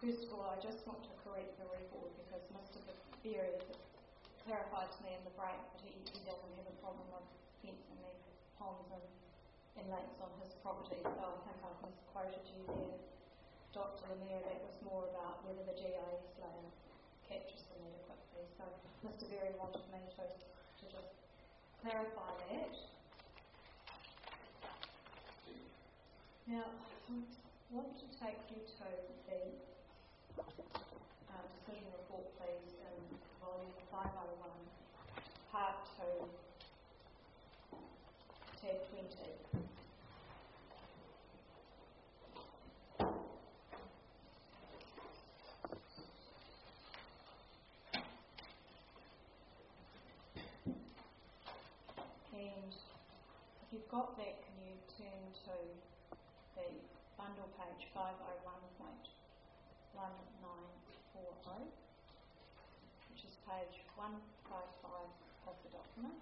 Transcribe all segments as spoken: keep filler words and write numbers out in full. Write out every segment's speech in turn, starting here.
first of all, I just want to correct the record because Mister Berry has clarified to me in the break that he, he doesn't have a problem with fencing their ponds and, and lakes on his property, so I think I've misquoted you there, Doctor Lemaire. That was more about whether the G I S layer captures them adequately. So Mister Berry wanted me to, to just clarify that. Now, I want to take you to the uh, decision report, please, in volume five oh one, part two, tab twenty. And if you've got that, can you turn to the bundle page five oh one point one nine four oh, which is page one fifty-five of the document.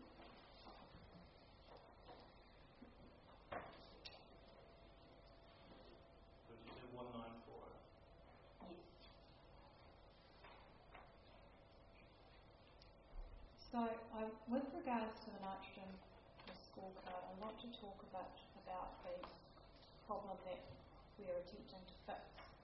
So you said one nine four oh? Yes. So, I, with regards to the nitrogen scorecard, I want to talk about, about the problem that we are attempting to fix.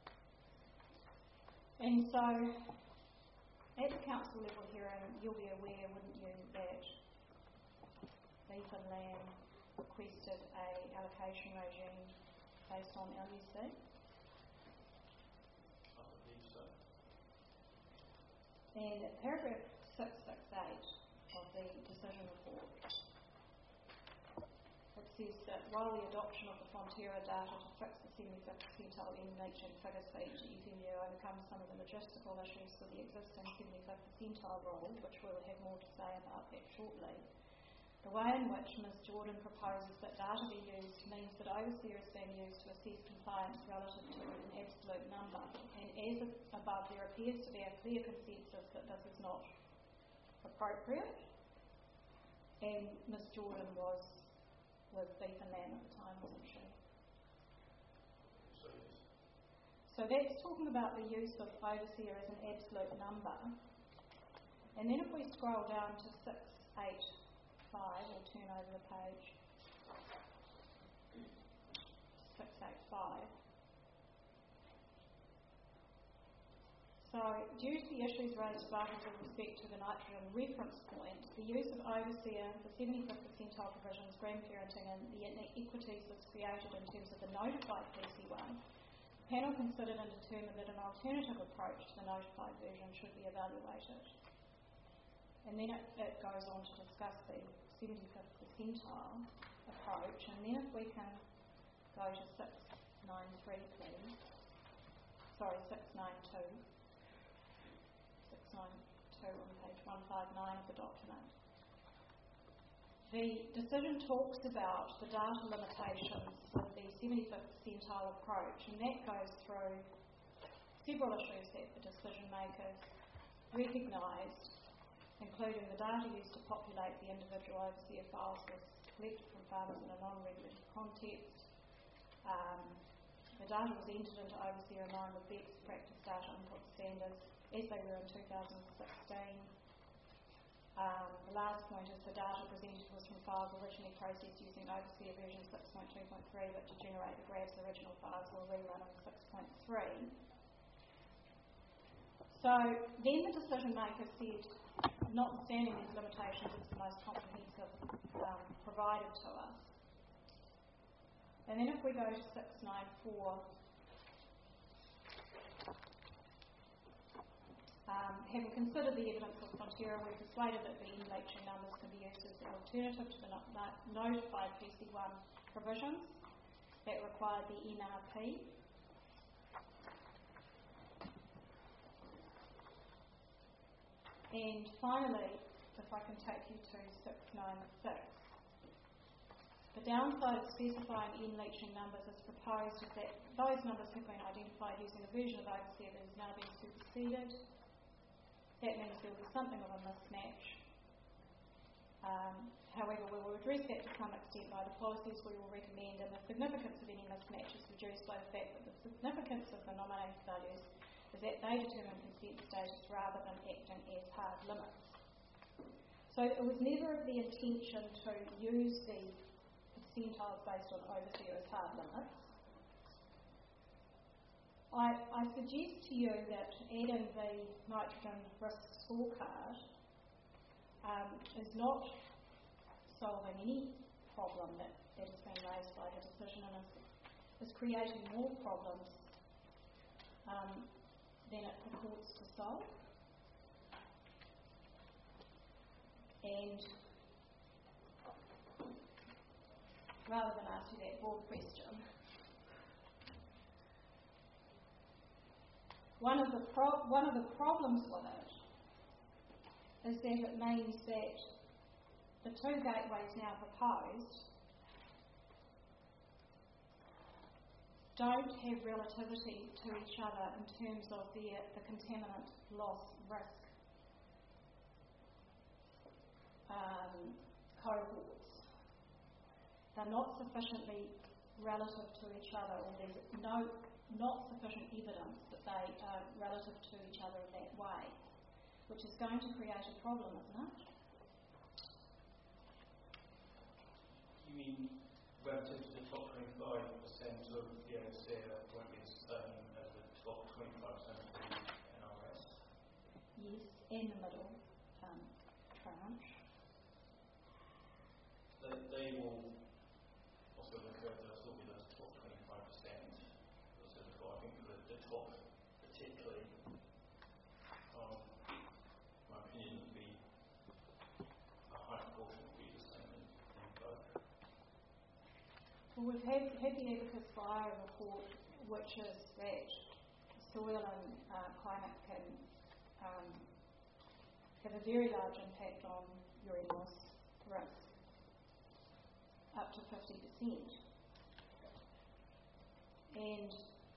And so, at the council level hearing, you'll be aware, wouldn't you, that Beef and Lamb requested a allocation regime based on L U C? I believe so. And at paragraph six sixty-eight of the decision report, it says that while the adoption of the Fonterra data to fix the seventy-fifth percentile in leaching figures for each E P U overcomes some of the logistical issues for the existing seventy-fifth percentile rule, which we will have more to say about that shortly. The way in which Miz Jordan proposes that data be used means that overseer is being used to assess compliance relative to an absolute number, and as above, there appears to be a clear consensus that this is not appropriate, and Miz Jordan was with Beef and Lamb at the time, wasn't she? So, yes. So that's talking about the use of overseer as an absolute number. And then if we scroll down to six eighty-five, or turn over the page, six eighty-five. So, due to the issues raised above with respect to the nitrogen reference point, the use of overseer, the seventy-fifth percentile provisions, grandparenting, and the inequities that's created in terms of the notified P C one, the panel considered and determined that an alternative approach to the notified version should be evaluated. And then it, it goes on to discuss the seventy-fifth percentile approach, and then if we can go to six ninety-three, please. Sorry, six ninety-two. six ninety-two on page one fifty-nine of the document. The decision talks about the data limitations of the seventy-fifth percentile approach, and that goes through several issues that the decision makers recognised, including the data used to populate the individual overseer files was collected from farmers in a non-regulated context. Um, The data was entered into overseer in line with best practice data input standards as they were in two thousand sixteen. Um, the last point is the data presented was from files originally processed using overseer version six point two point three, but to generate the graphs, the original files were rerun in six point three. So then the decision maker said, notwithstanding these limitations, it's the most comprehensive um, provided to us. And then if we go to six ninety-four, um, having considered the evidence of Fonterra, we're persuaded that the in-leaching numbers can be used as an alternative to the no- notified P C one provisions that require the N R P. And finally, if I can take you to six ninety-six. The downside of specifying in-leaching numbers as proposed is that those numbers have been identified using a version of overseer that has now been superseded. That means there was something of a mismatch. Um, however, we will address that to some extent by the policies we will recommend, and the significance of any mismatch is reduced by the fact that the significance of the nominated values is that they determine consent status rather than acting as hard limits. So it was never the intention to use the percentiles based on overseer as hard limits. I, I suggest to you that adding the nitrogen risk scorecard um, is not solving any problem that, that has been raised by the decision and is, is creating more problems um, than it purports to solve. And rather than ask you that broad question, one of the pro- one of the problems with it is that it means that the two gateways now proposed don't have relativity to each other in terms of their, the contaminant loss risk um, cohorts. They're not sufficiently relative to each other, or there's no, not sufficient evidence that they are relative to each other in that way, which is going to create a problem, isn't it? You mean relative to the top twenty-five percent of the O C R won't be the same as the top twenty-five percent of the N R S? Yes, and the middle um, tranche. They, they will also look at those will be those top twenty-five percent. So I think the, the top particularly, um, in my opinion, would be a high proportion would be the same in, in both. Well, we've had, had the Abacus Fire report, which is that soil and uh, climate can um, have a very large impact on urine loss risk, up to fifty percent. And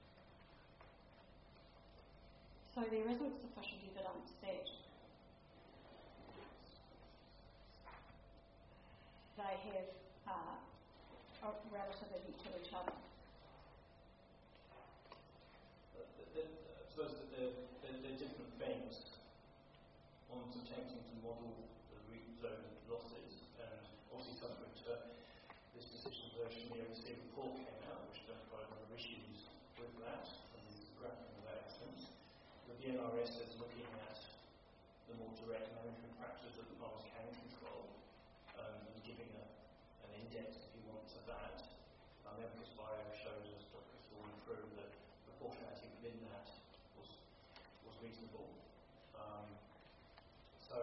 so there isn't sufficient evidence that they have uh, a relativity to each other. The, the, I suppose that there are different things. One's attempting to model the root zone losses, and obviously subsequent to this decision version, the O C report came out, which identified a number of issues with that, and the graphing of accidents. But the N R S is looking at the more direct management practices that the farmers can control, um, and giving a, an index, if you want, to that. Um, Abacus Bio shows us, Doctor Crystal went through, that proportionality within that was was reasonable. Um, so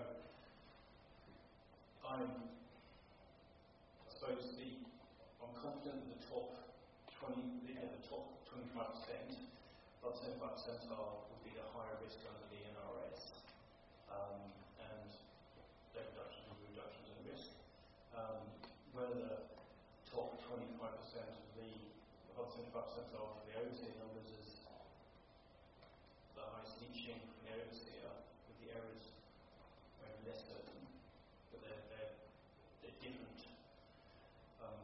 I'm, I suppose the I'm confident that the top twenty, yeah, the top twenty-five percent, about seventy-five percentile would be the higher risk under the N R S, um, and their reductions will be reductions in risk. Um, whether the top twenty-five percent of the about seventy-five percentile for the overseer numbers is the highest leaching from the overseer, with the errors maybe less certain, but they're, they're, they're different. Um,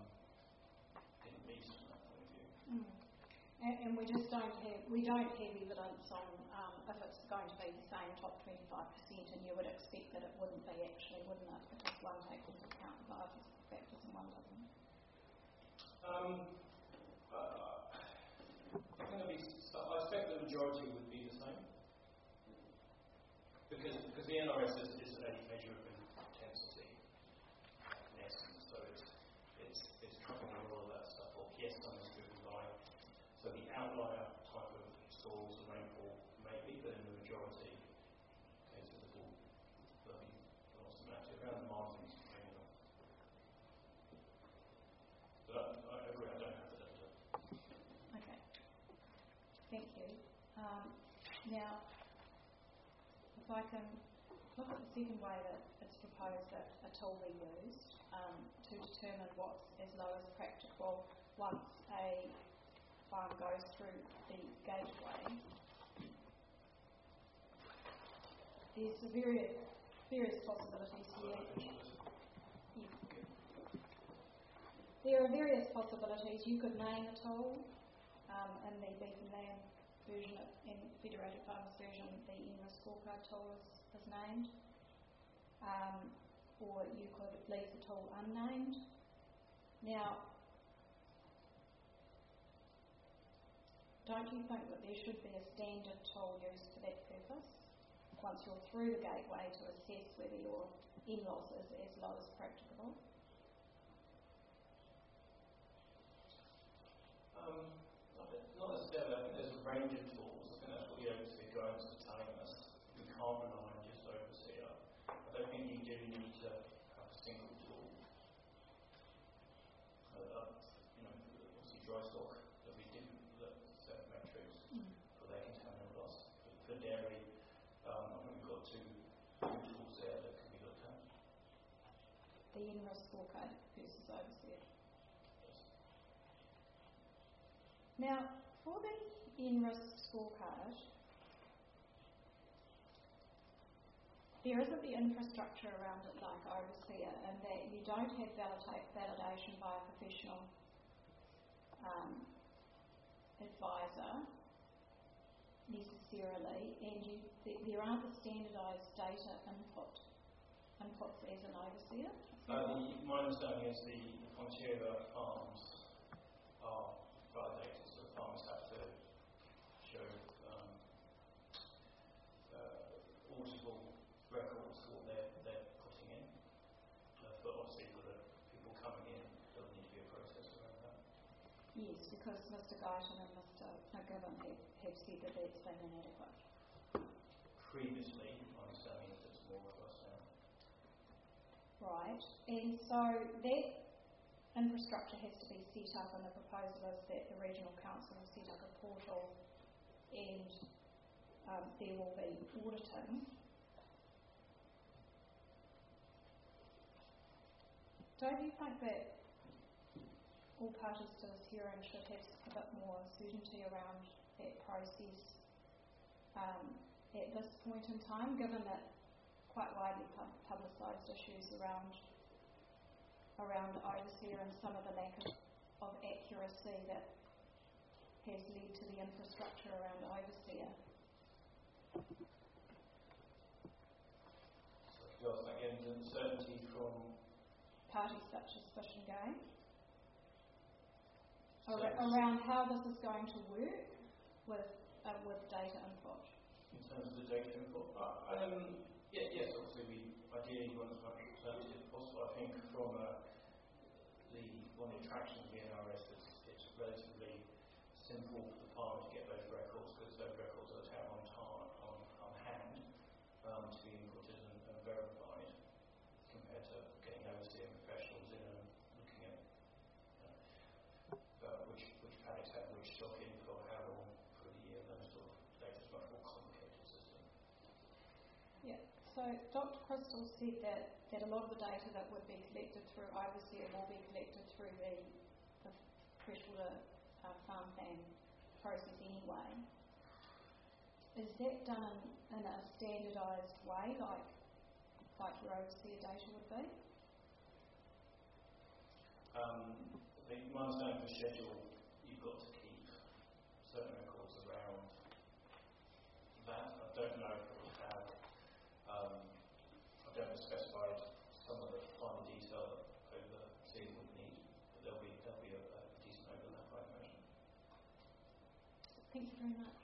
Mm. And, and we just don't have we don't have evidence on um, if it's going to be the same top twenty-five percent, and you would expect that it wouldn't be actually, wouldn't it? Because one takes into account the biophysical factors and one doesn't. Um, uh, I'm going to be. I expect the majority would be the same, because because the N R S is, is a measure of intensity in essence, so it's it's it's covering a lot of that stuff off. Yes, some is driven by so the outlier type of soils and rainfall maybe, but in the majority cases it will there'll be lots of matter around the margins maybe not. But I, I agree, I don't have the data. Okay. Thank you. Um, now, if I can look at the second way that it's proposed that a tool be used um, to determine what's as low as practicable once a farm goes through the gateway. There's a various, various possibilities here. Yeah. There are various possibilities. You could name a tool um, in the beef and lamb version of, in Federated Farmers version, the N R I S scorecard tool is, is named. Um, or you could leave the tool unnamed. Now, don't you think that there should be a standard tool used for that purpose? Once you're through the gateway to assess whether your N loss is as low as practicable? Um, not necessarily. I think there's a range of tools. I think that's what the overseer guidance is telling us. We can't rely on just overseer. I don't think you do need to have a single tool. Uh, uh, you know, obviously dry stock, there'll be different set of metrics mm. for their contaminant loss. But for dairy, um, I think we've got two, two tools there that can be looked at. The N R I S scorecard versus overseer. Now, for the N R I S scorecard, there isn't the infrastructure around it like overseer, and that you don't have validate, validation by a professional um, advisor necessarily, and you, th- there aren't the standardised data input inputs as an overseer. Uh, the, my understanding is the Fonterra farms are validated, so the farmers have to show um, uh, auditable records for what they're, they're putting in. Uh, but obviously for the people coming in, there'll need to be a process around that. Yes, because Mister Guyton and Mister McGibbon have, have said that that's been inadequate. Previously, my understanding is it's more robust now. Right, and so that infrastructure has to be set up, and the proposal is that the Regional Council will set up a portal and um, there will be auditing. Don't you think that all parties to this hearing should have a bit more certainty around that process um, at this point in time, given that quite widely pub- publicised issues around around overseer and some of the lack of, of accuracy that has led to the infrastructure around overseer? So feels like any uncertainty from parties such as Fish and Game so Ar- around how this is going to work with uh, with data input. In terms of the data input, uh, um, yeah, yes, obviously we ideally want as much certainty as possible. I think from uh, the one of the attractions of the N R I S is it's relatively simple for the farmer to get those records because those records are there on, time, on, on hand um, to be inputted and, and verified, compared to getting overseer professionals in and looking at you know, uh, which which paddocks have which stock in for how long for the year. Those sort of data is much more complicated system. Yeah. So Doctor Crystal said that, that a lot of the data that would be collected through overseer will be collected through the, the freshwater uh, farm plan process anyway. Is that done in, in a standardised way, like like your overseer data would be? Um, the, my understanding of the schedule, you've got to keep certain records around that. I don't know if it will have, um, I don't know specified some of the finer detail that overseer would need, but there'll be, there'll be a, a decent overlap, I imagine. Thank you very much.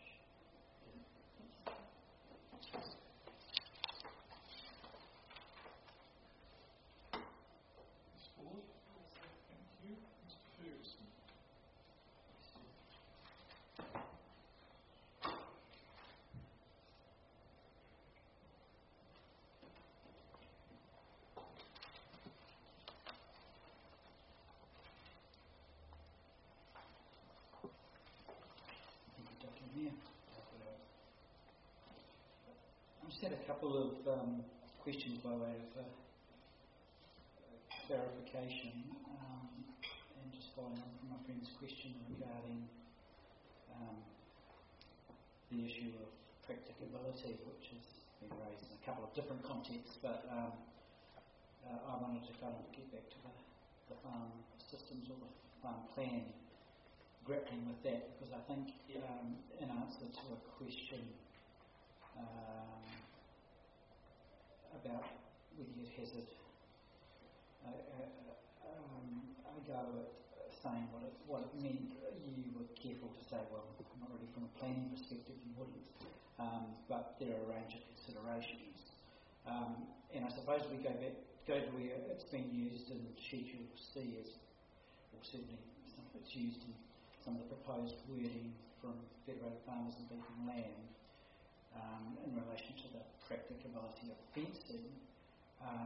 I just had a couple of um, questions by way of uh, clarification, um, and just following on from my friend's question regarding um, the issue of practicability, which has been raised in a couple of different contexts, but um, uh, I wanted to kind of get back to the, the farm systems or the farm plan grappling with that, because I think um, in answer to a question um, about whether you'd hazard a, a, um, a go at saying what it, what it meant, you were careful to say, well, not really from a planning perspective, you wouldn't. Um, but there are a range of considerations. Um, and I suppose we go back, go to where it's been used in Schedule C, as, or certainly some, it's used in some of the proposed wording from Federated Farmers and Beacon Land um, in relation to the practicability of fencing. Um,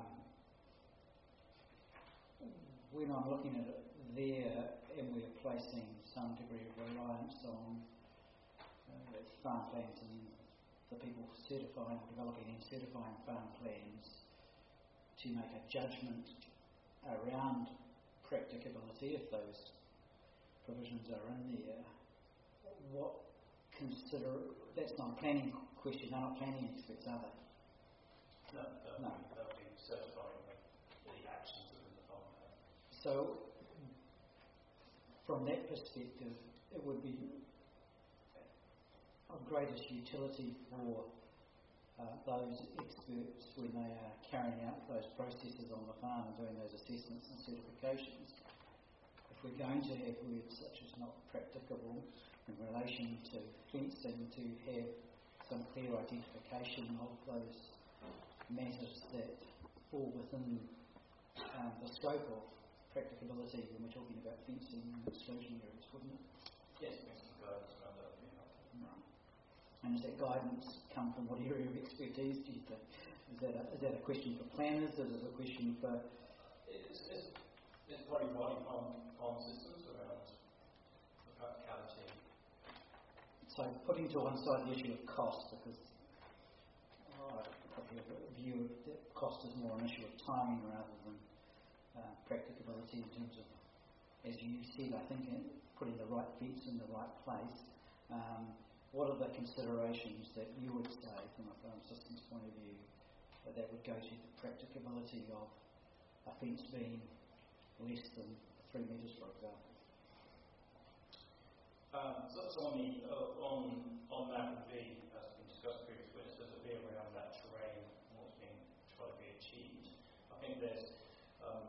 when I'm looking at it there, and we're placing some degree of reliance on uh, farm plans and the people certifying, developing and certifying farm plans to make a judgment around practicability, if those provisions are in there. What consider, that's not a planning question, they're not planning experts, are they? No, no. They'll be certifying the actions within the farm plan. So, from that perspective, it would be of greatest utility for uh, those experts when they are carrying out those processes on the farm and doing those assessments and certifications. If we're going to have words such as not practicable in relation to fencing, to have some clear identification of those matters that fall within um, the scope of practicability when we're talking about fencing and exclusion areas, wouldn't it? Yes, fencing guidance around that would be helpful. Right. And does that guidance come from what area of expertise do you think? Is that a, is that a question for planners? Is it a question for... It's, it's, it's probably running farm, farm systems around the practicality. So putting to one side the issue of cost, because oh, I probably have a view that cost is more an issue of timing rather than uh, practicability in terms of, as you said, I think in putting the right fence in the right place. Um, what are the considerations that you would say from a farm systems point of view that, that would go to the practicability of a fence being less than three metres, for example? Um, so, so on, the, uh, on, on that would be, as we discussed previously, it would be around that terrain and what's being tried to be achieved. I think there's um,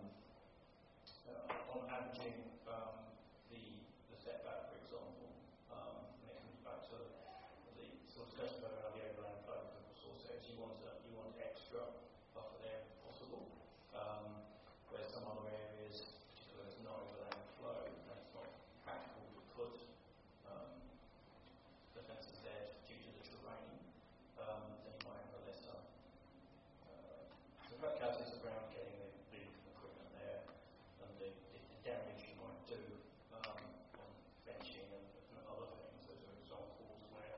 uh, on averaging um, the, the setback, for example, um, when it comes back to the sort of discussion about the overland flow from source areas, you want to, you want extra buffer there if possible. Um, where some other areas, particularly there's no overland flow, and it's not practical to put um, the fences there due to the terrain, um, then you might have a lesser. Uh, so practicalities around getting the, the equipment there and the, the, the damage you might do um, on benching and, and other things. Those are examples where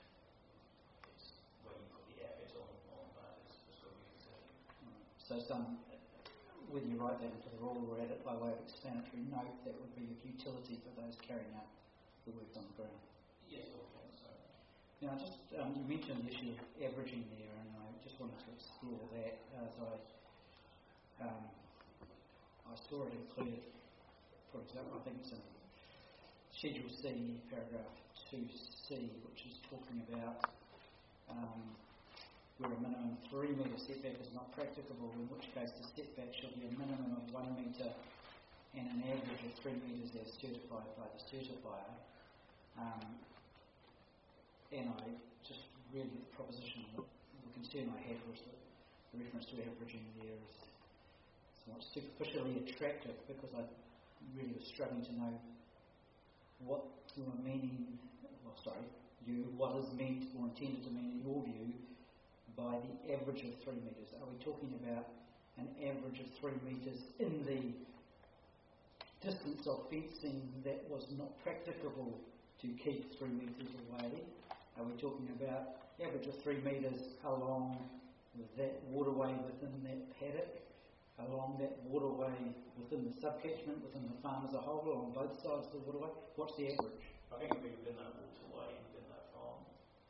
it's where you put the effort on, on that is, is what we consider. So some, whether you write that into the rule or add it by way of explanatory note, that would be of utility for those carrying out the work on the ground. Yes, I think so. Now, just um, you mentioned the issue of averaging there, and I just wanted to explore that as I um, I saw it included, for example, I think it's in Schedule C, paragraph two C, which is talking about um, where a minimum three metre setback is not practicable, in which case the setback should be a minimum of one metre and an average of three metres as certified by the certifier. Um, and I just really, the proposition, the, the concern I had was that the reference to averaging there is somewhat superficially attractive, because I really was struggling to know what you were meaning, well, sorry, you, what is meant or intended to mean in your view by the average of three metres. Are we talking about an average of three metres in the distance of fencing that was not practicable to keep three metres away? Are we talking about average of three metres along that waterway within that paddock, along that waterway within the subcatchment, within the farm as a whole, along both sides of the waterway? What's the average? I think it would be within that waterway, within that farm.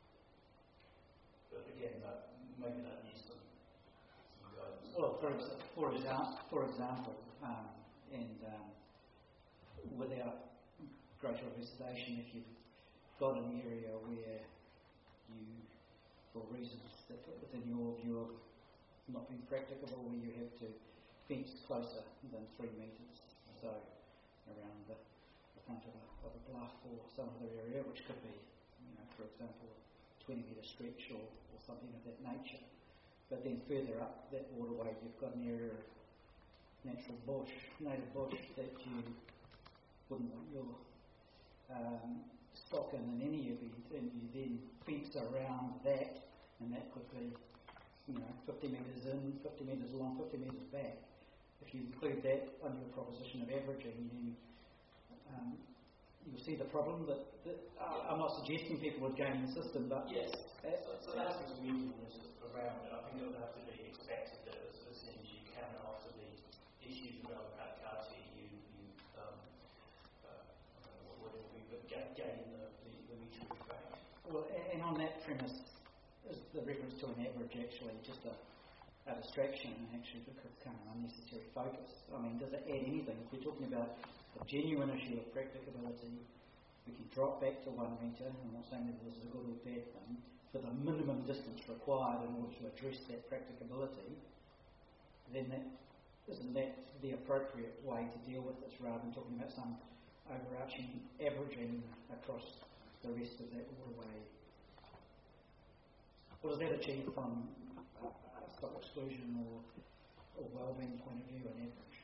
But again, that, maybe that needs some, some guidance. Well, for, exa- for, exa- for example, um, and um, without greater obfuscation if you've got an area where you, for reasons that within your view of not being practicable, where you have to fence closer than three metres, so around the, the front of a, of a bluff or some other area, which could be, you know, for example, a twenty metre stretch or, or something of that nature. But then further up that waterway, you've got an area of natural bush, native bush, that you wouldn't want your um, stock in in any event, and you then fence around that, and that could be, you know, fifty metres in, fifty metres long, fifty metres back. If you include that under the proposition of averaging, then um, you'll see the problem. That, that uh, I'm not suggesting people would game the system, but yes, uh, so, so that's the reasonableness around it. I think it will have to be expected that as, as soon as you can, after the issues around practicality, you, you um, uh, I don't know what it will be, but gain the, the, the mutual effect. Well, and on that premise, is the reference to an average actually just a, a distraction and actually become an unnecessary focus? I mean, does it add anything? If we're talking about a genuine issue of practicability, we can drop back to one metre. I'm not saying that this is a good or bad thing, for the minimum distance required in order to address that practicability, then that, isn't that the appropriate way to deal with this, rather than talking about some overarching averaging across the rest of that waterway? What does that achieve from a stock exclusion or, or wellbeing point of view, an average?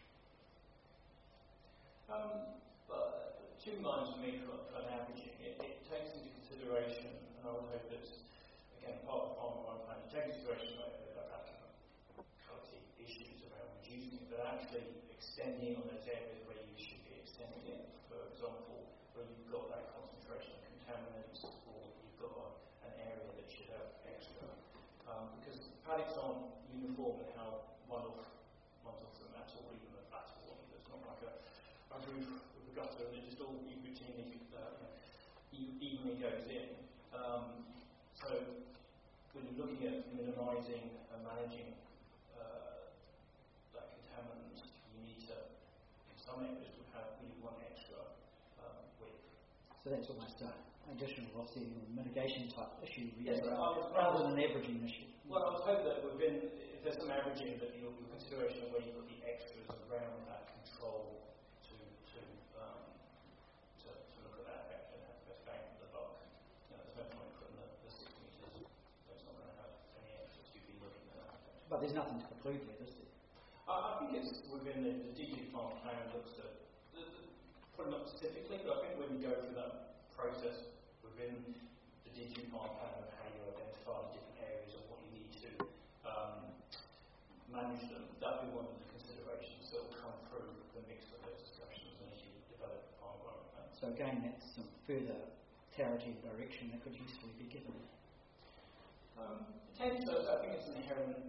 Um, but two lines for me for, for an averaging. It, it takes into consideration, and I would hope that, again, part of the farm one plan, it takes into consideration like, like practicality issues around reducing it, but actually extending on those areas where you should be extending it. For example, where you've got that concentration of contaminants, or you've got a, an area that should have extra. Um, because paddocks aren't uniform in how one off one's off them at all, even a flat one. It's not like a, a roof with a gutter and it just all you routinely uh, you know, evenly goes in. Um, so when you're looking at minimising and managing uh, that contaminant, you need to, in some areas, would have really one extra um, width. So that's almost an additional offsetting or mitigation type issue, really, yes, rather, rather than an averaging issue. Well, I would hope that within, if there's some averaging, that your, your consideration of where you put the extras around that control to to um, to, to look at that effect and have the best bang for the buck. You know, there's no point putting the, the six metres. It's not going to have any extras. You'd be looking at that effect. But there's nothing to preclude there, is there? Uh, I think it's within the, the D G farm plan looks at, the, the, probably not specifically, but I think when you go through that process within the D G farm plan of how you identify the different areas of what you need to um, manage them, that'll be one of the considerations that will come through the mix of those discussions and as you develop the farm growing plan. So again, that's some further clarity and direction that could usefully be given. Um, potentially, I think it's an inherent.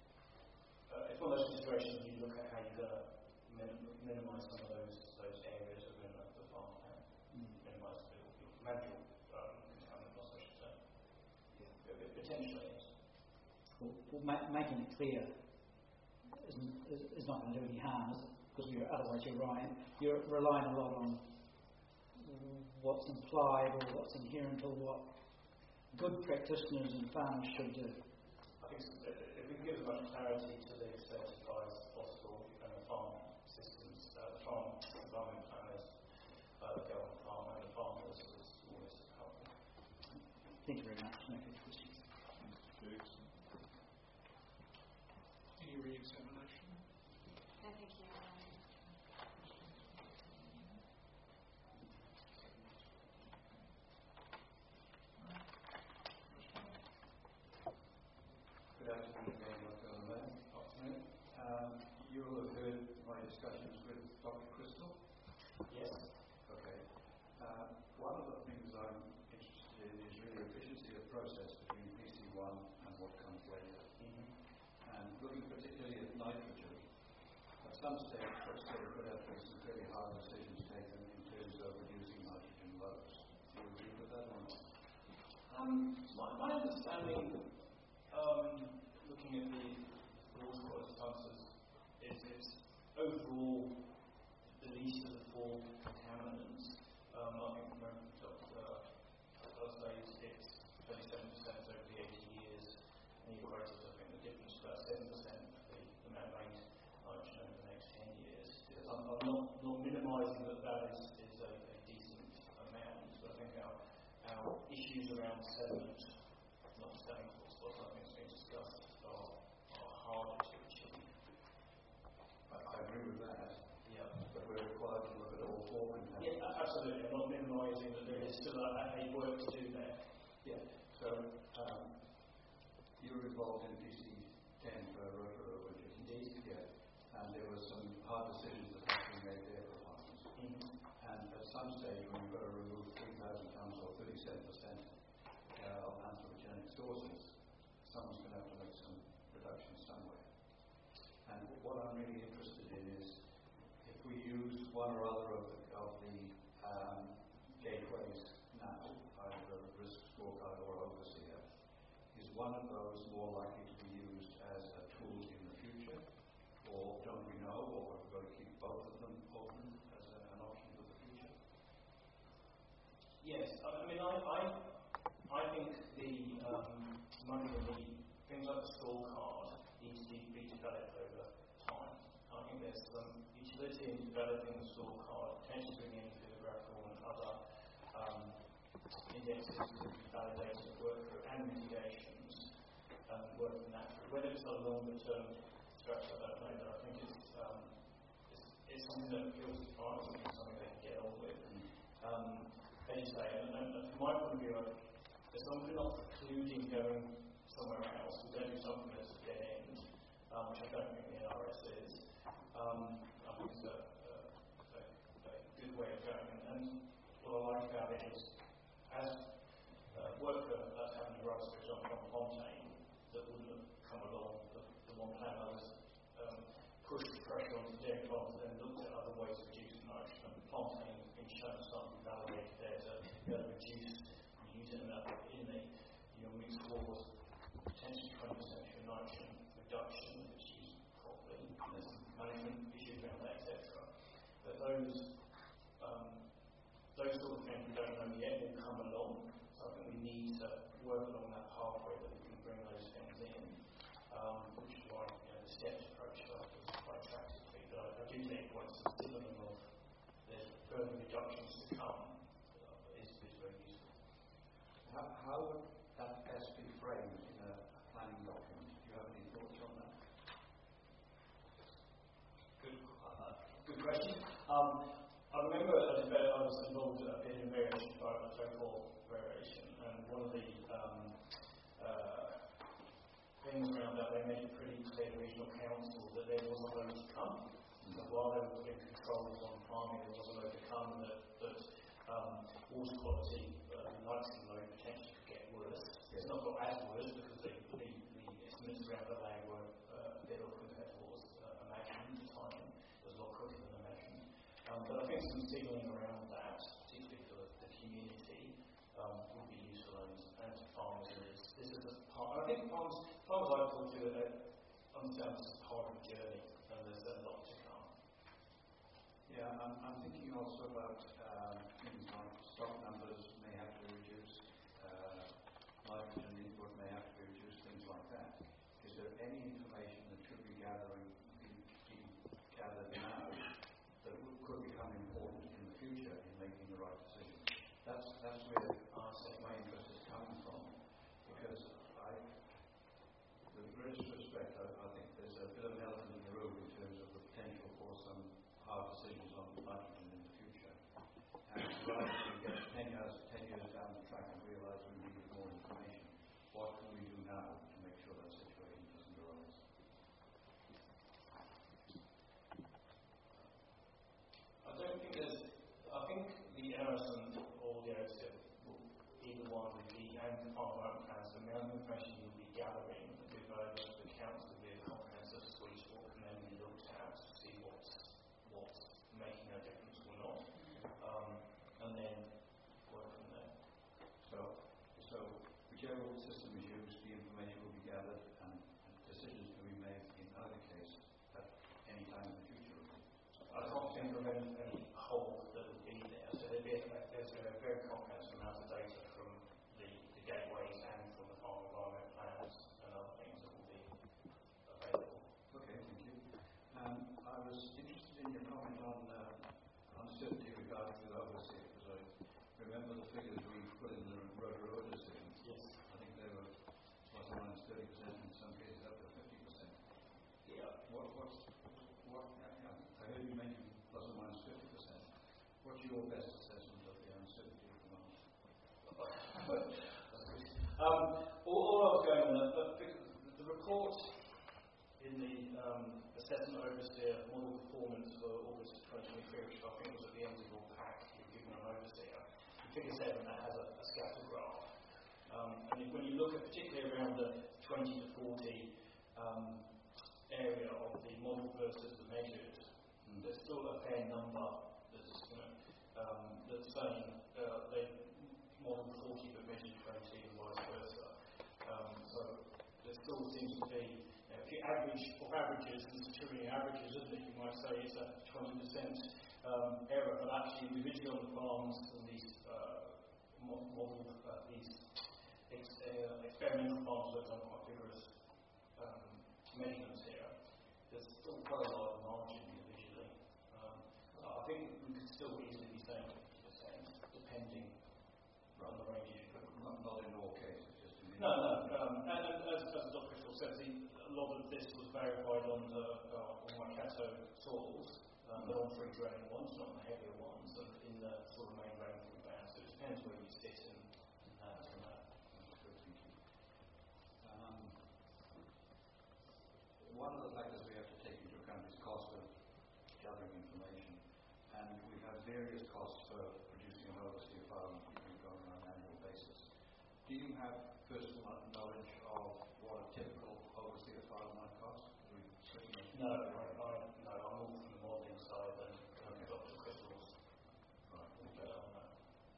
Uh, it's one of those considerations you look at how you're going to min- minimise some of those those areas within the, the farm plan. Mm. Minimise the manage um, contaminant loss, I should say. Yeah. Potentially, yes. Well, well ma- making it clear isn't, is, is not going to do any harm, is it? Because you're, otherwise you're relying, you're relying a lot on what's implied or what's inherent or what good practitioners and farmers should do. I think so. If we can give as much clarity to the certified as possible and the farm systems, uh, the farm environment planners, uh, the go on the farm and the farmers is always helpful. Thank you very much. No further questions. Any re-examination? No, thank you. Good afternoon again, Doctor Lemon. Afternoon. Um, you will have heard my discussions with Doctor Crystal? Yes. Okay. Uh, one of the things I'm interested in is really efficiency of process between P C one and what comes later. Mm-hmm. And looking particularly at nitrogen, at some stage, let's say there could have to be some fairly hard decisions taken in terms of reducing nitrogen loads. Do you agree with that or not? Um, my, my understanding, um, looking at the water quality sciences, is it's overall the least of the four contaminants. Um, there were some hard decisions that had to be made there for farmers. Mm-hmm. And at some stage, when you've got to remove three thousand tonnes or thirty-seven percent uh, of anthropogenic sources, someone's going to have to make some reductions somewhere. And what I'm really interested in is if we use one or other of the, of the um, gateways now, either risk scorecard or overseer, is one of those more likely to be used as a tool in the future? Or don't we know, or we've got to keep both of them open as a, an option for the future? Yes, I mean, I, I, I think the um, money and the things like the scorecard needs to be developed over time. I think there's some utility in developing the scorecard, potentially bringing in photographical and other um, indexes to be validated at work through and mitigations um, work in that. Whether it's a longer term structure, I don't know, but I think it's, um, it's, it's something that appeals to farmers and something they can get on with. Um, as you say, and, and, and from my point of view, as long as we're not precluding going somewhere else, we don't do something that's a dead end, um, which I don't think the N R S is. Um, I think it's a, a, a, a good way of going. And, and what I like about it is, as uh, work that, that's happening in Russ, for example, on Fontaine, that wouldn't have come along, the, the one plan I was um, pushed the pressure on the dairy farmers and looked at other ways of reducing nitrogen. And Fontaine has been shown something validated there to be able to reduce and use it in, that, in the you know, mixed forward potentially twenty percent of your nitrogen reduction, which is used properly. There's some management issues around that, et cetera. But those um, those sort of things we don't know yet will come along. So I think we need to work along that pathway that we can bring those things in, um, which is why you know, the steps approach I was quite attractive to me. But I, I do take points of signaling of there's further reductions to come uh, is, is very useful. How, how would that best be framed in a planning document? Do you have any thoughts on that? Good, uh, good question. Um, I remember a debate I was involved in a bit in variation, a so-called variation, and one of the um, uh, things around that, they made it pretty clear to regional council that there was a load to come. So while they were putting controls on farming, there was a load to come that, that um, water quality, uh, likely load potentially could get worse. It's not got as worse because the, the, the estimates around the lag were uh, a bit off compared to what was uh, imagined at the time. It was a lot quicker than imagined. Um, but I think some signalling around that, particularly for the community, um, would be useful and, and to farmers. And it's, this is a part, I think farmers, farmers I've talked to uh, understand this is part of the journey and there's a lot to come. Yeah, I'm, I'm thinking also about um, things like stock numbers may have to be reduced, uh, nitrogen input may have to be reduced, things like that. Is there any information that should be gathering, be, be gathered now that w- could become important in the future in making the right decision? That's that's where I say my interest is coming from, because I, with the greatest respect, I, I think there's a bit of an elephant in the room in terms of the potential for some hard decisions on nitrogen in the future. And rather than get ten years, ten years down the track and realise we need more information, what can we do now to make sure that situation doesn't arise? I don't think there's, I think the N R S and all the O S I P will either one with the and the farm development plans, the amount of information you'll be gathering and be available to the council will be a comprehensive suite what can then be looked at to see what's what's making a difference or not. Um, and then work from there. So, so whichever system is used, the information will be gathered and, and decisions can be made in either case at any time in the future. I can't think of any, any hole that would be there. So there'd be a, there's a very comprehensive amount of data from the, the gateways and from the farm environment plans and other things that will be available. Okay, thank you. Um, I was interested in your comment on uh, uncertainty regarding the overseer, because I remember the figures we put in the road road decision. Yes. I think they were plus or minus thirty percent, in some cases up to fifty percent. Yeah. What, what's, what, yeah, I heard you mention plus or minus fifty percent. What's your best assessment of the uncertainty at the moment? um, all, all I was going on, the, the, the report in the um, assessment overseer model performance for August twenty twenty-three, which I think was at the end of your pack, you've given an overseer. In figure seven, that has a, a scatter graph. Um, and if, when you look at particularly around the twenty to forty um, area of the model versus the measured, mm. there's still a fair number that's, you know, um, that's saying uh, they model forty but measured twenty and vice versa. Um, so there still seems to be, you know, if you average or averages, and Centurion averages, isn't it? You might say it's a twenty percent um, error, but actually individually on the farms and these uh, model, uh, these ex, uh, experimental farms that have done quite vigorous um, measurements here, there's still quite a lot of margin individually. Um, I think we could still easily be saying fifty percent, depending on the range. Not, not in all cases, just in No, no. Um, and, and as, as Doctor Crystal says, the, a lot of this was verified on the uh, on Waikato soils, um, mm. the non-free draining ones, not the heavier ones, and in the sort of main rainfall band. So it depends where you sit in, in that. And that. Um, one of the factors we have to take into account is cost of gathering information, and we have various costs for producing an overseer file on an annual basis. Do you have personal knowledge of what a typical overseer file might cost? No, I, I, no, I'm all from the modelling side and um, okay. Doctor Crystal's. Right. Okay. On that.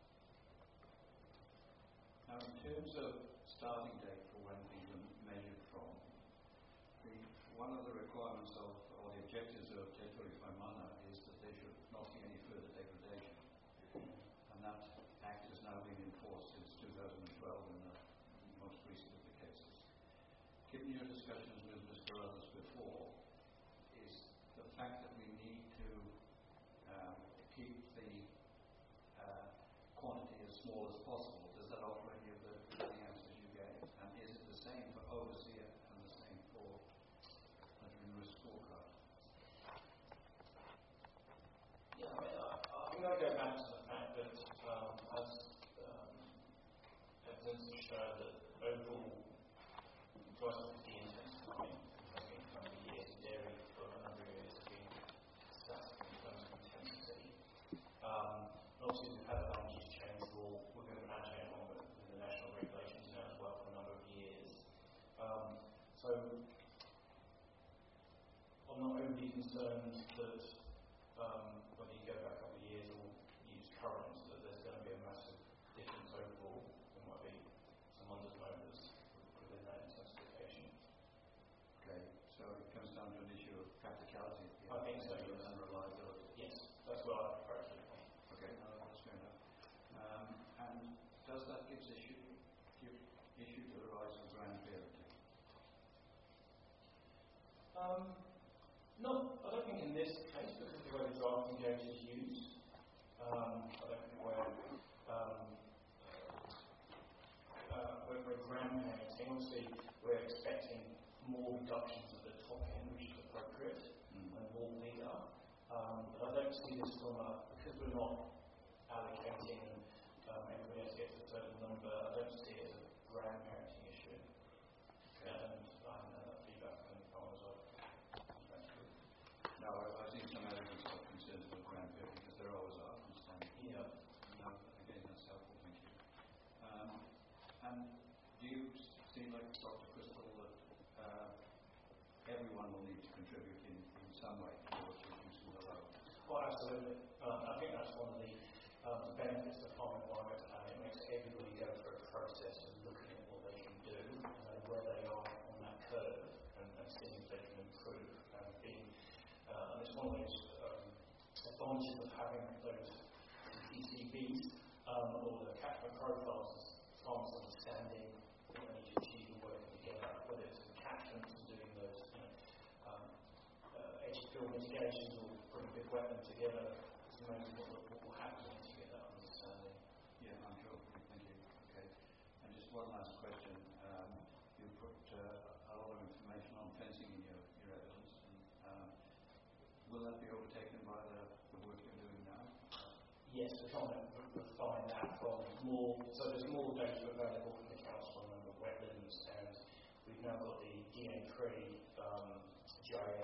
Now, in terms of starting date for when these are measured from, the, one of the requirements of, or the objectives of Te Ture Whaimana is that there should not be any further degradation. And that act has now been enforced since two thousand twelve in the most recent of the cases. Given your discussions with Mister Others before, is the fact that we need to um, keep the uh, quantity as small as possible, does that offer any of the, the answers you gave? And is it the same for overseer and the same for measuring risk scorecard? Yeah, I mean, I, I'm going to go back to the fact that um, as um, evidence has shown that overall dry the intensifying has been for a number of years, dairy for a number of years has been static in terms of intensity. Um, and obviously we've had a land use change rule within the management on the, the national regulations now as well for a number of years. Um, so I'm not overly concerned that um, whether you go back a couple of years or use current, that there's going to be a massive difference overall. There might be some unders and overs within that intensification. Okay, so it comes down to an issue of practicality. I think so, yes. And reliability. Yes, that's what I approach it. Okay, no, that's fair enough. Um, and does that give issue, give issue to the rise of grandparenting? Um, no, I don't think in this case, because of the way the drafting gauge is used. Um, I don't think we're, um, uh, we're, we're grandparenting. Obviously, we're expecting more reductions at the top end, which is appropriate, mm. and more bigger. Um, but I don't see this from a, because we're not allocating and um, everybody else gets a certain number, I don't see it as a grandparenting issue. Okay. And I haven't had that feedback from the farmers. No, I, I think some evidence of concerns about grandparenting, because there always are, understanding. Yeah. No, again, that's helpful, thank you. Um, and do you see, like Doctor Crystal, that uh, everyone will need to contribute in, in some way towards reducing the load? Well, absolutely. Um, I think that's one of the, um, the benefits of farm environment, and it makes everybody go through a process of looking at what they can do and where they are on that curve and, and seeing if they can improve. And, being, uh, and it's one of those um, advantages of having those C C Bs um, or the catchment profiles, farmers understanding what they need to achieve and working together, whether it's in catchments and doing those, you know, um, uh, edge fill mitigations or putting a big wetland together. It's amazing what, what will happen once you get that understanding. Yeah, I'm sure. Thank you. Okay. And just one last question. Um, you put uh, a lot of information on fencing in your, your evidence. And, um, will that be overtaken by the, the work you're doing now? Yes, we're trying to refine that from more, so there's more data available from the council on a number of wetlands, and we've now got the D N three um, G I S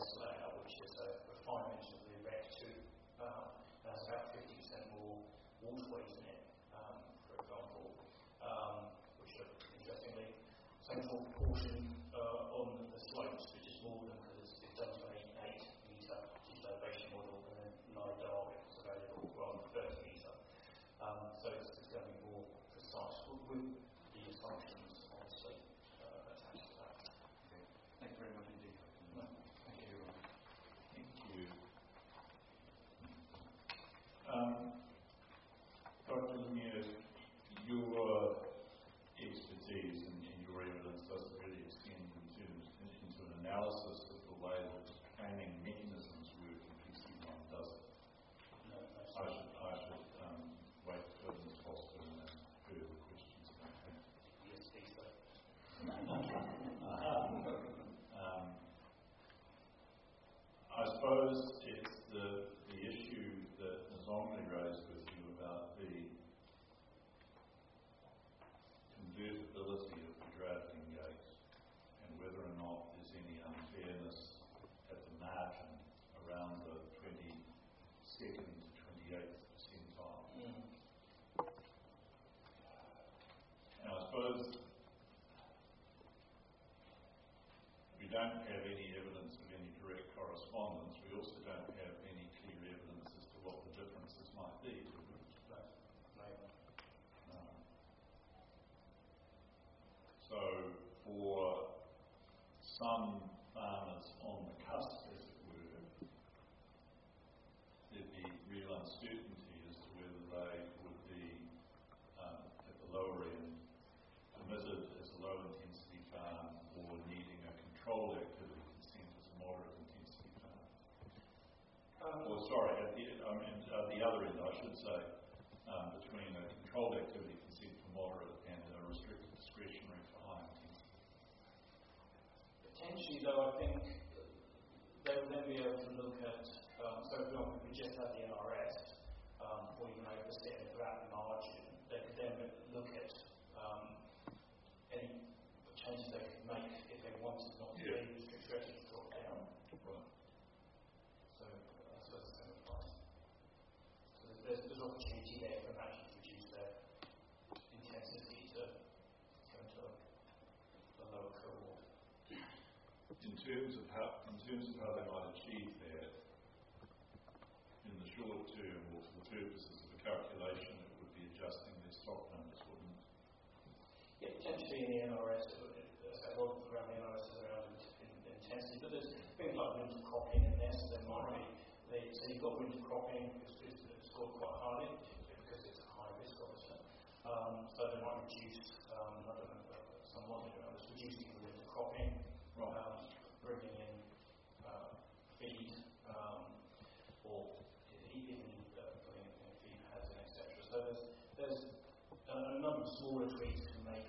suppose it's the, the issue that Miz Ongley raised with you about the convertibility of the drafting gate and whether or not there's any unfairness at the margin around the twenty-second to twenty-eighth percentile. Mm. And I suppose we don't have any evidence of any direct correspondence. We also don't have any clear evidence as to what the differences might be. Do we? No. No. No. So for some farmers on the cusp, as it were, there'd be real uncertainty as to whether they would be um, at the lower end permitted as a low intensity farm or needing a controlled activity consent as a moderate intensity farm. Um, Or sorry, at the, I mean, at the other end I should say, um, between a controlled activity consent for moderate and a restricted discretionary for high intensity. Potentially, though, I think they would then be able to look at, um, so for example, if we just had the N R S, um, or even overset and throughout the margin, they could then look at um, any changes they could make if they wanted not to Yeah. be restricted to drop down. Right. So I suppose the same applies. So there's, there's opportunity there for them actually to reduce their intensity to go into a, a lower cohort. In terms of how, in terms of how they might achieve that, in the short term, or for the purposes of the calculation, it would be adjusting their stock numbers, wouldn't it? Yeah, potentially in the N R S, it would- it- a lot of around the N R S is around in, in intensity, but there's things like winter cropping in there, so there might be, they, so you've got winter cropping, it's, it's, it's scored quite highly, because it's a high risk, obviously. Um, so they might reduce, um, I don't know, somewhat, you know, it's reducing the winter cropping, Right. um, bringing in uh, feed, um, or even uh, putting in feed pads in, et cetera. So there's, there's a, a number of smaller tweaks to make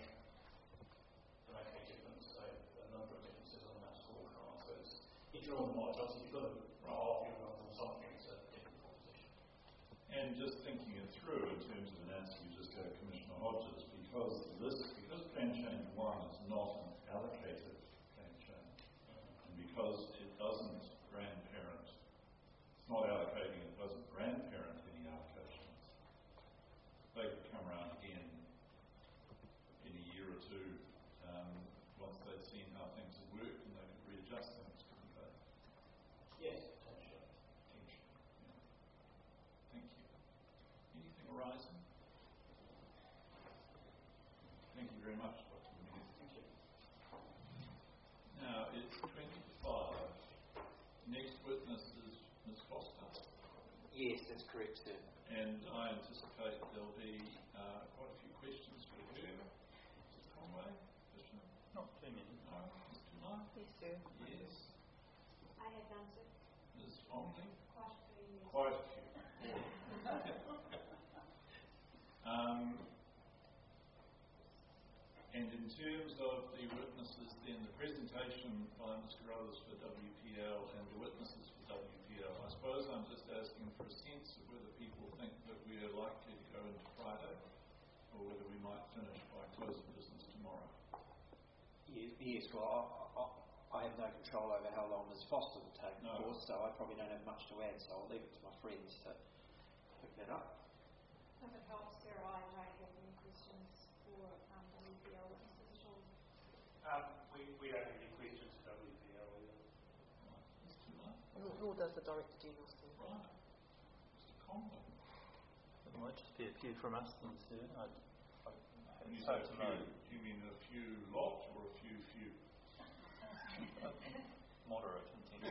to make a difference. So a number of differences on that scorecard. So it's, if you're on the march, obviously you've got to half your run on something, it's a different proposition. And just thinking it through in terms of an answer you just gave Commissioner Hodges, because this, because plan change one is not an allocated plan change, and because it doesn't grandparent, it's not allocating, it doesn't grandparent any allocations, they could come around again in a year or two um, once they've seen how things have worked, and they could readjust things, couldn't they? Yes, potentially. Potentially, yeah. Thank you. Anything arising? Thank you very much, Doctor Mead. Thank you. Now, it's twenty to five. Next witness is Miz Foster. Yes, that's correct, sir. And I anticipate there'll be uh, quite a few questions for her. Mister Conway, Commissioner? Not too many. No? Mister Lai? Yes, sir. Yes. I have done, sir. Miz Ongley? Quite a few years. Quite a few. um, and in terms of the witnesses, then the presentation by Miz Carruthers for W P L and the witnesses for W P L, I suppose I'm just asking for a sense of whether people think that we are likely to go into Friday or whether we might finish by close of business tomorrow. Yes, yes well, I, I, I have no control over how long Miz Foster will take, No. of course, so I probably don't have much to add, so I'll leave it to my friends to pick that up. If it helps, Sarah, I don't have any questions for um, W P L witnesses at all. Um, we, we don't have any questions for W P L either. Right. Mister Lai? Nor, nor does the Director General, sir. Right. Mister Conway? There might just be a few from us then, sir. I, I, When you it's say hard a to know. few, do you mean a few lot or a few few? Moderate intensity.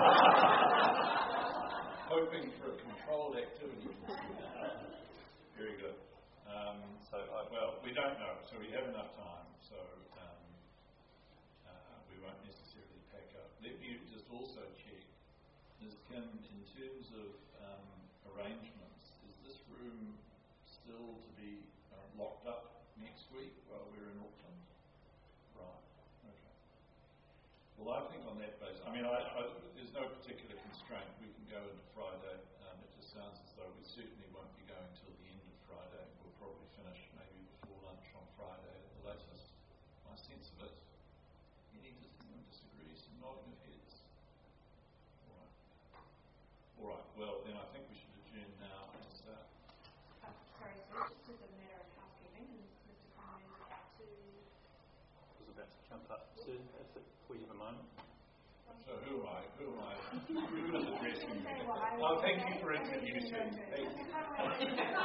Hoping for a controlled activity. Very good. Um, So I- well, we don't know, so we have enough time, so um, uh, we won't necessarily pack up. Let me just also check, Miz Kim, in terms of um, arrangements, is this room still to be uh, locked up next week while we're in Auckland? Right, okay. Well, I think on that place. I mean, I, I, there's no particular constraint. We can go into Friday. Um, it just sounds as though we certainly won't be going till the end of Friday. We'll probably finish maybe before lunch on Friday at the latest. My sense of it. Any anyone disagrees? Nodding of heads. All right. All right. Well, then I think we should adjourn now. As, uh, Uh, sorry, so just as a matter of housekeeping, and Mister Conway is about to... I was about to jump up to, if, it, if we have a moment. so who am I? Who am I? Who is addressing me? Say what I Oh, would thank say, you for and then you can introducing. go Thank to- you. Mister Conway.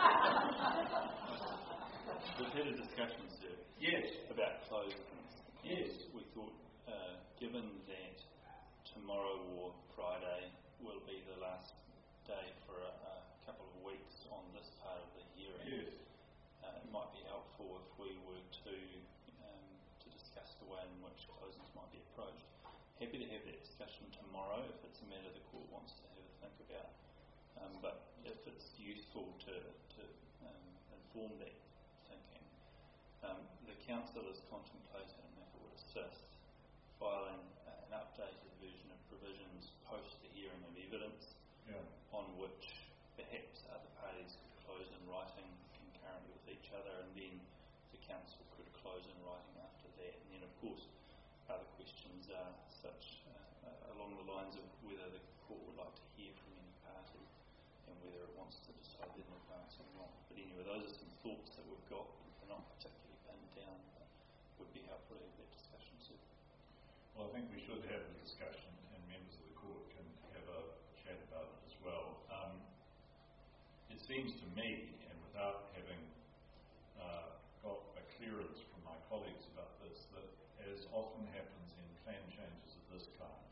We've had a discussion, sir, Yes. about closing. Yes. We thought, uh, given that tomorrow or Friday will be the last day for a, a couple of weeks on this part of the hearing, Yes. uh, it might be helpful if we were to um, to discuss the way in which closings might be approached. Happy to have that discussion tomorrow if it's a matter the court wants to have a think about. Um, but if it's useful to, to um, inform that thinking, um, the council is contemplating, if it would assist, filing uh, an updated version of provisions post the hearing of evidence, Yeah. on which perhaps other parties could close in writing concurrently with each other, and then the council could close in writing after that. And then, of course, other questions are such uh, uh, along the lines of whether the court would like to hear from any party and whether it wants to decide in advance or not. But anyway, those are some thoughts that we've got. They're not particularly pinned down, but would be helpful to have that discussion too. Well, I think we should have the discussion, and members of the court can have a chat about it as well. Um, it seems to me, and without having uh, got a clearance from my colleagues about this, that as often happens in plan changes of this kind,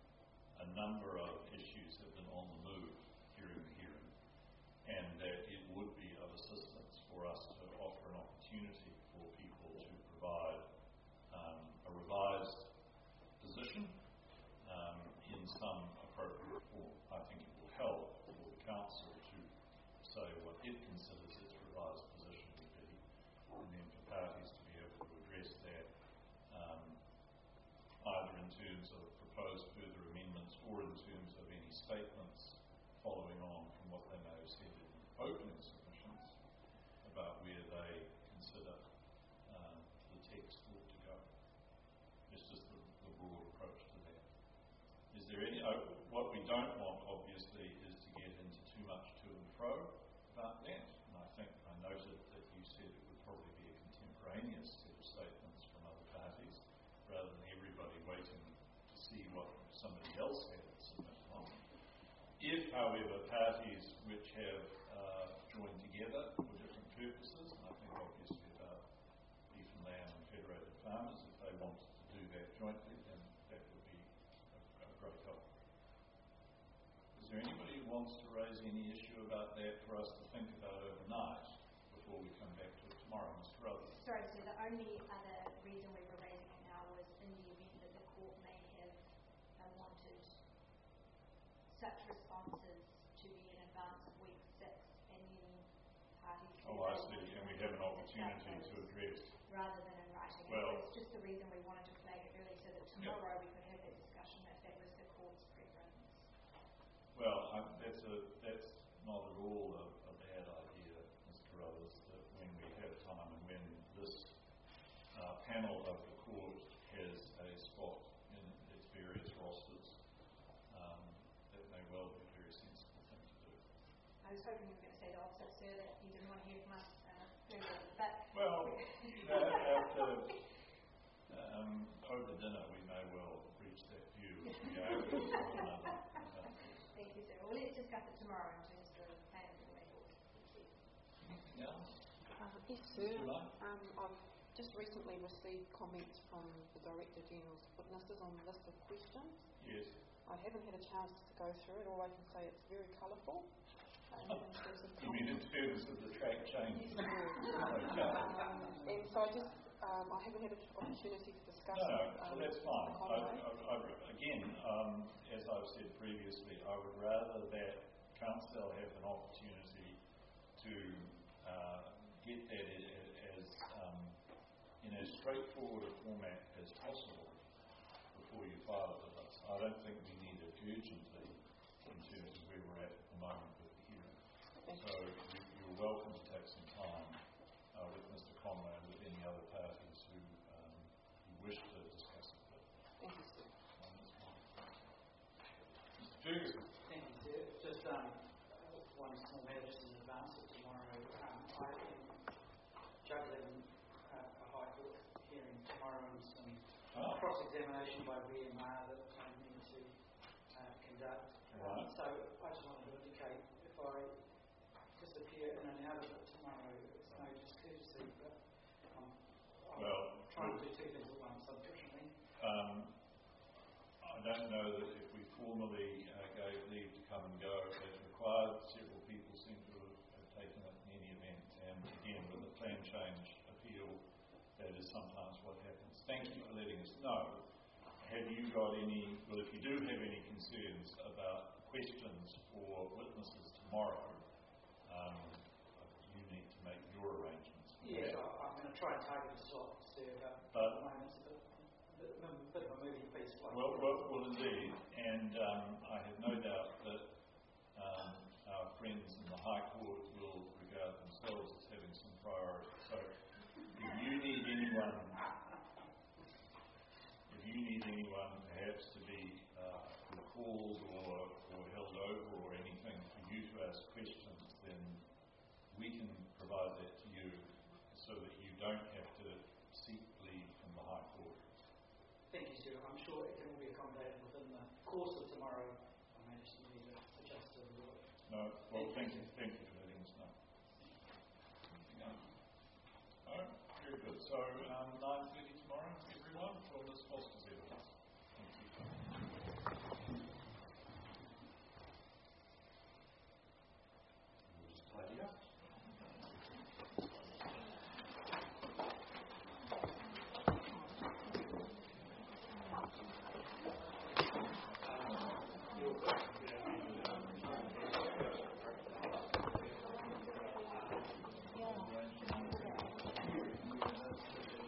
a number of issues have been on the move during the hearing, and that it would be of assistance for us to offer an opportunity for people to provide um, a revised position um, in some appropriate form. I think it will help for the council to say what it considers its revised position would be, and then for parties to be able to address that um, either in terms of proposed further amendments or in terms of any statements following on from what they may have said in opening submissions about where they consider um, the text ought to go. It's just the, the broad approach to that. Is there any, uh, what we don't want, obviously, is to get into too much to and fro about that. And I think I noted that you said it would probably be a contemporaneous set of statements from other parties, rather than everybody waiting to see what somebody else had submitted on. If, however, parties which have uh, joined together for different purposes, and I think obviously about beef and lamb and federated farmers, if they wanted to do that jointly, then that would be a, a great help. Is there anybody who wants to raise any issue about that for us to think about overnight before we come back to it tomorrow? Mister Ruthers? Sorry, so the only other reason we were raising it now was in the event that the court may have uh, wanted such responses to be in advance of week six, and then parties... Oh, I see. And we have an opportunity to address. Rather than in writing. Well, it's just the reason we wanted to flag it early, so that tomorrow we could have that discussion if that was the court's preference. Well, I, that's a that's not at all a, a bad idea, Mister Ruthers, that when we have time and when this uh, panel of the court has a spot in its various rosters, um, that may well be a very sensible thing to do. I was hoping you were going to say the opposite, sir, that you didn't want to hear from us uh, further, but... Well, you know, after um, over dinner we may well reach that view if we argue with one another. Thank you, sir. Well, let's discuss it tomorrow in terms of the plan of the way forward. Anything else? Uh, yes, sir. Would you like? Um, I've just recently received comments from the Director General's witnesses on the list of questions. Yes. I haven't had a chance to go through it. All I can say it's very colourful. Um, in terms of You mean in terms of the track changes? Yes, Okay. um, and so I just, um, I haven't had an opportunity to discuss No, no, it. well, Um, that's fine. I, Conway. I, I, again, um, as I've said previously, I would rather that council have an opportunity to uh, get that as um, in as straightforward a format as possible before you file it with us. I don't think we need it urgently in terms of where we're at at the moment with the hearing. So you, you're welcome to take some time uh, with Mister Conway and with any other parties who um, you wish to discuss it with. Thank you, sir. Mister Ferguson. Thank you, sir. Just um, one small matter just in advance of tomorrow. Um, I am juggling uh, a High Court hearing tomorrow and some Oh. cross-examination by V M R that I need to uh, conduct. Right. Um, so I just wanted to indicate if I disappear in and out of it tomorrow, it's no discourtesy, but I'm, I'm Well, trying to do two things at once, unfortunately. Um, I don't know that if we formally uh, gave leave to come and go as required, several people seem to have, have taken it in any event. And again, with the plan change appeal, that is sometimes what happens. Thank you for letting us know. Have you got any, well, if you do have any concerns about questions for witnesses tomorrow, um, you need to make your arrangements for Yes, that. I, I'm going to try and target a slot, sir, but, But- at the moment it's a bit, a bit, a bit of a moving piece. Like Well, well, well, indeed, and um, I have no doubt that um, our friends in the High Court will regard themselves as having some priority. So, if you need anyone, if you need anyone perhaps to be uh, recalled or, or held over or anything for you to ask questions, then we can provide that to you so that you don't have to seek leave from the High Court. Thank you, sir. I'm sure it can all be accommodated within the course of tomorrow. I may just need to adjust to the work. No, well, thank you, thank you for letting us know. No, very good. So,